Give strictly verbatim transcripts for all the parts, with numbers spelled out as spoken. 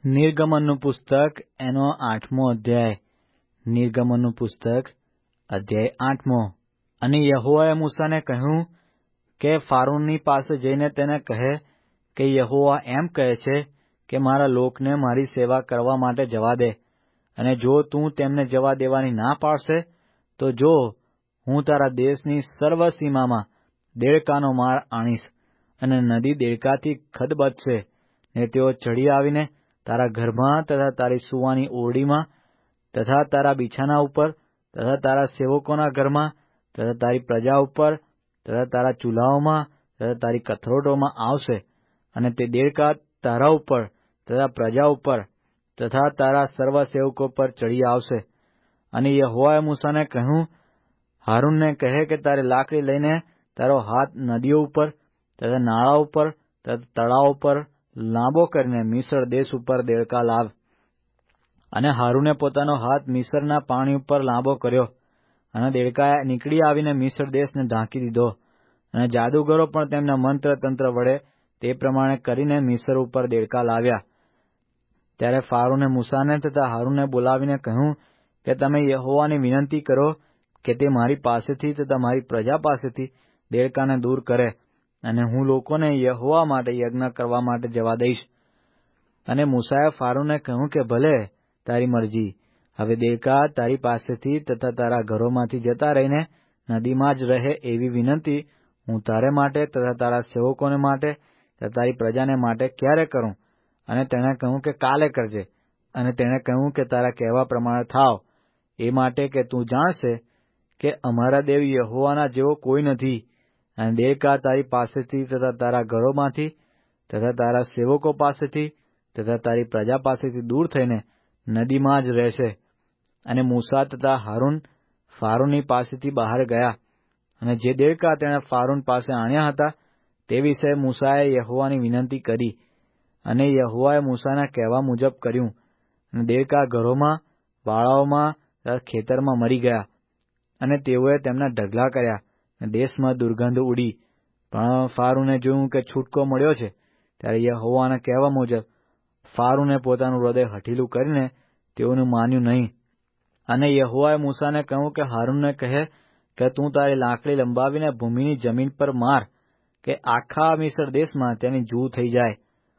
નિર્ગમનનું પુસ્તક એનો આઠમો અધ્યાય. નિર્ગમનનું પુસ્તક અધ્યાય આઠમો. અને યહોવાએ મૂસાને કહ્યું કે ફારૂનની પાસે જઈને તેને કહે કે યહોવા એમ કહે છે કે મારા લોકને મારી સેવા કરવા માટે જવા દે, અને જો તું તેમને જવા દેવાની ના પાડશે તો જો હું તારા દેશની સર્વ સીમામાં દેડકાનો માર આણીશ, અને નદી દેડકાથી ખદબદશે, ને તેઓ ચડી આવીને તારા ઘરમાં તથા તારી સૂવાની ઓરડીમાં તથા તારા બિછાના ઉપર તથા તારા સેવકોના ઘરમાં તથા તારી પ્રજા ઉપર તથા તારા ચૂલાઓમાં તથા તારી કથરોટોમાં આવશે, અને તે દેડકા તારા ઉપર તથા પ્રજા ઉપર તથા તારા સર્વ સેવકો પર ચડી આવશે. અને યહોવાએ મૂસાને કહ્યું, હારૂનને કહે કે તારે લાકડી લઈને તારો હાથ નદીઓ ઉપર તથા નાળા ઉપર તથા તળાવ ઉપર લાંબો કરીને મિસ્ર દેશ ઉપર દેડકા લાવ. અને હારૂને પોતાનો હાથ મિસ્રના પાણી ઉપર લાંબો કર્યો, અને દેડકાએ નીકળી આવીને મિસ્ર દેશને ઢાંકી દીધો. અને જાદુગરો પણ તેમના મંત્ર તંત્ર વડે તે પ્રમાણે કરીને મિસ્ર ઉપર દેડકા લાવ્યા. ત્યારે ફારૂને મૂસાને તથા હારૂનને બોલાવીને કહ્યું કે તમે યહોવાની વિનંતી કરો કે તે મારી પાસેથી તથા મારી પ્રજા પાસેથી દેડકાને દૂર કરે, અને હું લોકોને યહોવા માટે યજ્ઞ કરવા માટે જવા દઈશ. અને મૂસાએ ફારૂનને કહ્યું કે ભલે, તારી મરજી. હવે દેડકા તારી પાસેથી તથા તારા ઘરોમાંથી જતા રહીને નદીમાં જ રહે એવી વિનંતી હું તારે માટે તથા તારા સેવકોને માટે તથા તારી પ્રજાને માટે ક્યારે કરું? અને તેણે કહ્યું કે કાલે કરજે. અને તેણે કહ્યું કે તારા કહેવા પ્રમાણે થાવ, એ માટે કે તું જાણશે કે અમારા દેવ યહોવાના જેવો કોઈ નથી. અને દેડકા તારી પાસેથી તથા તારા ઘરોમાંથી તથા તારા સેવકો પાસેથી તથા તારી પ્રજા પાસેથી દૂર થઈને નદીમાં જ રહેશે. અને મૂસા તથા હારૂન ફારૂનની પાસેથી બહાર ગયા. અને જે દેડકા તેણે ફારૂન પાસે આણ્યા હતા તે વિશે મૂસાએ યહોવાની વિનંતી કરી, અને યહોવાએ મૂસાના કહેવા મુજબ કર્યું. અને દેડકા ઘરોમાં, વાળાઓમાં તથા ખેતરમાં મરી ગયા, અને તેઓએ તેમના ઢગલા કર્યા, અને દેશમાં દુર્ગંધ ઉડી. પણ ફારૂને જોયું કે છૂટકો મળ્યો છે, ત્યારે યહોવાના કહેવા મુજબ ફારૂને પોતાનું હૃદય હઠીલું કરીને તેઓનું માન્યું નહીં. અને યહોવાએ મૂસાને કહ્યું કે હારૂનને કહે કે તું તારી લાકડી લંબાવીને ભૂમિની જમીન પર માર, કે આખા મિસ્ર દેશમાં તેની જૂ થઈ જાય.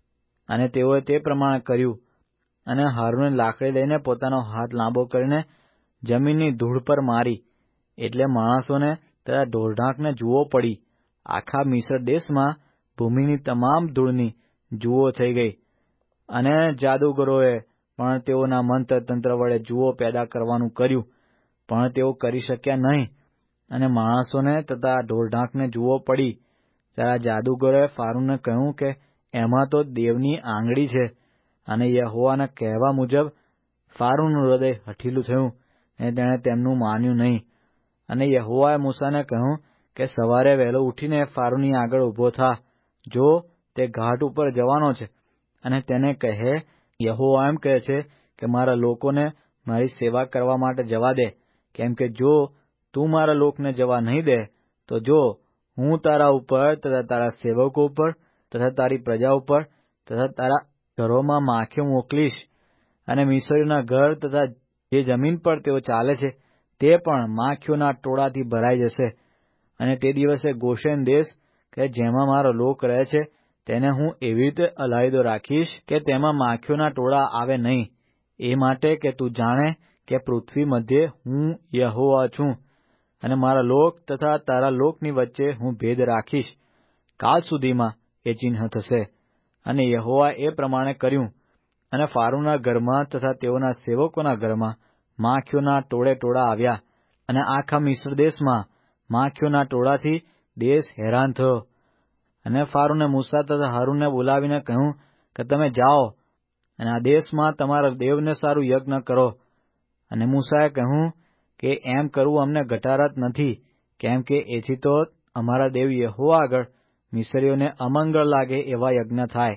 અને તેઓએ તે પ્રમાણે કર્યું. અને હારૂને લાકડી લઈને પોતાનો હાથ લાંબો કરીને જમીનની ધૂળ પર મારી, એટલે માણસોને તથા ઢોરઢાંખને જુઓ પડી. આખા મિસ્ર દેશમાં ભૂમિની તમામ ધૂળની જુઓ થઈ ગઈ. અને જાદુગરોએ પણ તેઓના મંત્ર તંત્ર વડે જુઓ પેદા કરવાનું કર્યું, પણ તેઓ કરી શક્યા નહીં. અને માણસોને તથા ઢોરઢાંખને જુઓ પડી. ત્યારે જાદુગરોએ ફારૂનને કહ્યું કે એમાં તો દેવની આંગળી છે. અને યહોવાના કહેવા મુજબ ફારૂનનું હૃદય હઠીલું થયું, અને તેણે તેમનું માન્યું નહીં. અને યહોવાએ મૂસાને કહ્યું કે સવારે વહેલો ઉઠીને ફારૂનની આગળ ઊભો થા, જો તે ઘાટ ઉપર જવાનો છે, અને તેને કહે, યહોવા એમ કહે છે કે મારા લોકોને મારી સેવા કરવા માટે જવા દે, કેમ કે જો તું મારા લોકને જવા નહીં દે તો જો હું તારા ઉપર તથા તારા સેવકો ઉપર તથા તારી પ્રજા ઉપર તથા તારા ઘરોમાં માખીઓ મોકલીશ, અને મિસ્રીઓના ઘર તથા જે જમીન પર તેઓ ચાલે છે તે પણ માખીઓના ટોળાથી ભરાઈ જશે. અને તે દિવસે ગોશેન દેશ કે જેમાં મારો લોક રહે છે તેને હું એવી રીતે અલાયદો રાખીશ કે તેમાં માખીઓના ટોળા આવે નહીં. એ માટે કે તું જાણે કે પૃથ્વી મધ્યે હું યહોવા છું, અને મારા લોક તથા તારા લોકની વચ્ચે હું ભેદ રાખીશ. કાલ સુધીમાં એ ચિહ્ન થશે. અને યહોવાએ એ પ્રમાણે કર્યું. અને ફારૂનના ઘરમાં તથા તેઓના સેવકોના ઘરમાં માખીઓના ટોળે ટોળા આવ્યા, અને આખા મિસ્ર દેશમાં માખીઓના ટોળાથી દેશ હેરાન થયો. અને ફારૂને મૂસા તથા હારૂનને બોલાવીને કહ્યું કે તમે જાઓ અને આ દેશમાં તમારા દેવને સારું યજ્ઞ કરો. અને મૂસાએ કહ્યું કે એમ કરવું અમને ઘટારત નથી, કેમ કે એથી તો અમારા દેવ યહોવા આગળ મિસ્રીઓને અમંગળ લાગે એવા યજ્ઞ થાય.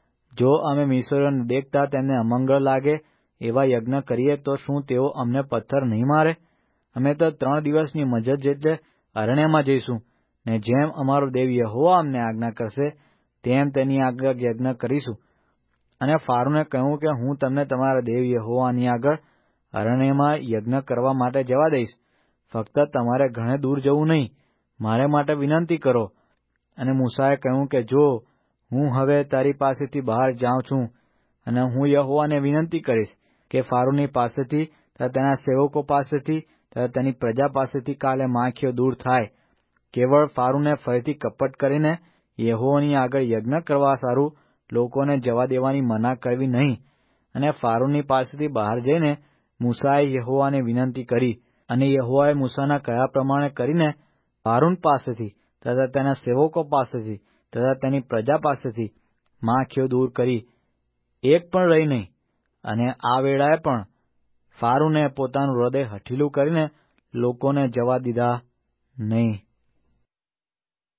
જો અમે મિસ્રીઓને દેખતા તેમને અમંગળ લાગે એવા યજ્ઞ કરીએ તો શું તેઓ અમને પથ્થર નહીં મારે? અમે તો ત્રણ દિવસની મજત જેટલે અરણ્યમાં જઈશું, ને જેમ અમારો દેવ યહોવા અમને આજ્ઞા કરશે તેમ તેની આગળ યજ્ઞ કરીશું. અને ફારૂને કહ્યું કે હું તમને તમારા દેવ યહોવાની આગળ અરણ્યમાં યજ્ઞ કરવા માટે જવા દઈશ, ફક્ત તમારે ઘણે દૂર જવું નહીં, મારે માટે વિનંતી કરો. અને મૂસાએ કહ્યું કે જો હું હવે તારી પાસેથી બહાર જાઉં છું અને હું યહોવાને વિનંતી કરીશ કે ફારૂની પાસેથી તથા તેના સેવકો પાસેથી તથા તેની પ્રજા પાસેથી કાલે માખીઓ દૂર થાય, કેવળ ફારૂને ફરીથી કપટ કરીને યહોવાની આગળ યજ્ઞ કરવા સારું લોકોને જવા દેવાની મના કરવી નહીં. અને ફારૂની પાસેથી બહાર જઈને મૂસાએ યહોવાને વિનંતી કરી, અને યહોવાએ મૂસાના કહ્યા પ્રમાણે કરીને ફારૂન પાસેથી તથા તેના સેવકો પાસેથી તથા તેની પ્રજા પાસેથી માખીઓ દૂર કરી, એક પણ રહી નહીં. અને આ વેળાએ પણ ફારૂને પોતાનું હૃદય હઠીલું કરીને લોકોને જવા દીધા નહીં.